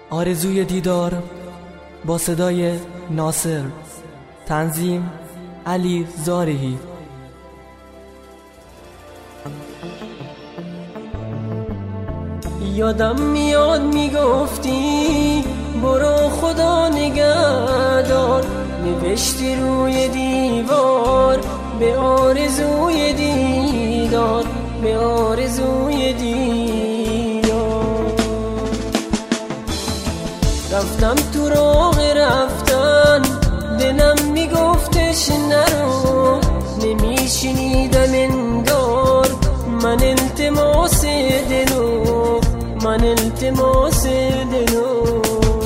آرزوی دیدار با صدای ناصر، تنظیم علی زارعی. یادم میاد میگفتی برو خدا نگهدار، نوشتی روی دیوار به آرزوی دیدار، به آرزوی دیدار. رفتم تو راه رفتن، دلم میگفتش نرو، نمیشنیدم انگار من التماس دلو، من التماس دلو.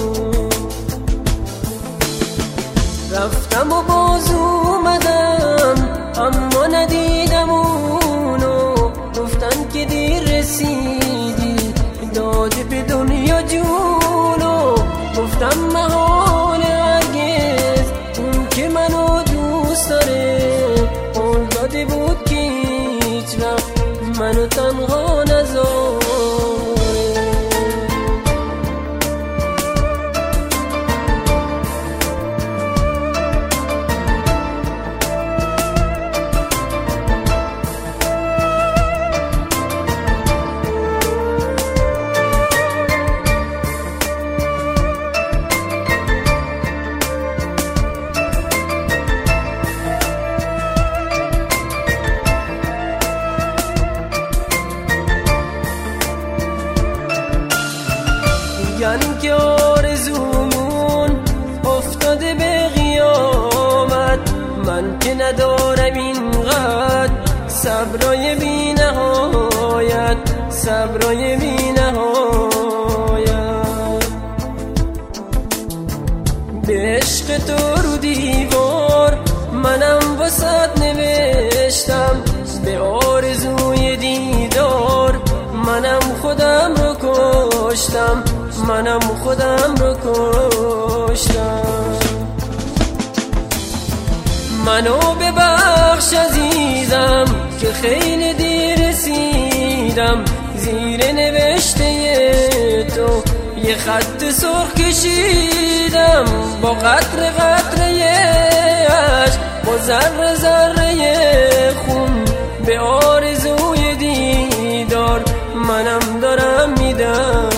رفتم و باز اومدم اما ندیدم اونو، گفتن که دیر رسیدی داده به دنیا جونو. گفتم محال هرگز اون که منو دوست داره، قول داده بود که هیچ وقت منو تنها نذاره. میگن که آرزومون افتاده به قیامت، من که ندارم اینقدر صبرای بی نهایت، صبرای بی نهایت. به عشق تو رو دیوار منم واسط نوشتم، به آرزوی دیدار منم خودم رو کشتم، منم خودم رو کشتم. منو ببخش عزیزم که خیلی دیر رسیدم، زیر نوشته تو یه خط سرخ کشیدم، با قطره قطره عشق، با ذره ذره خون، به آرزوی دیدار منم دارم میدم.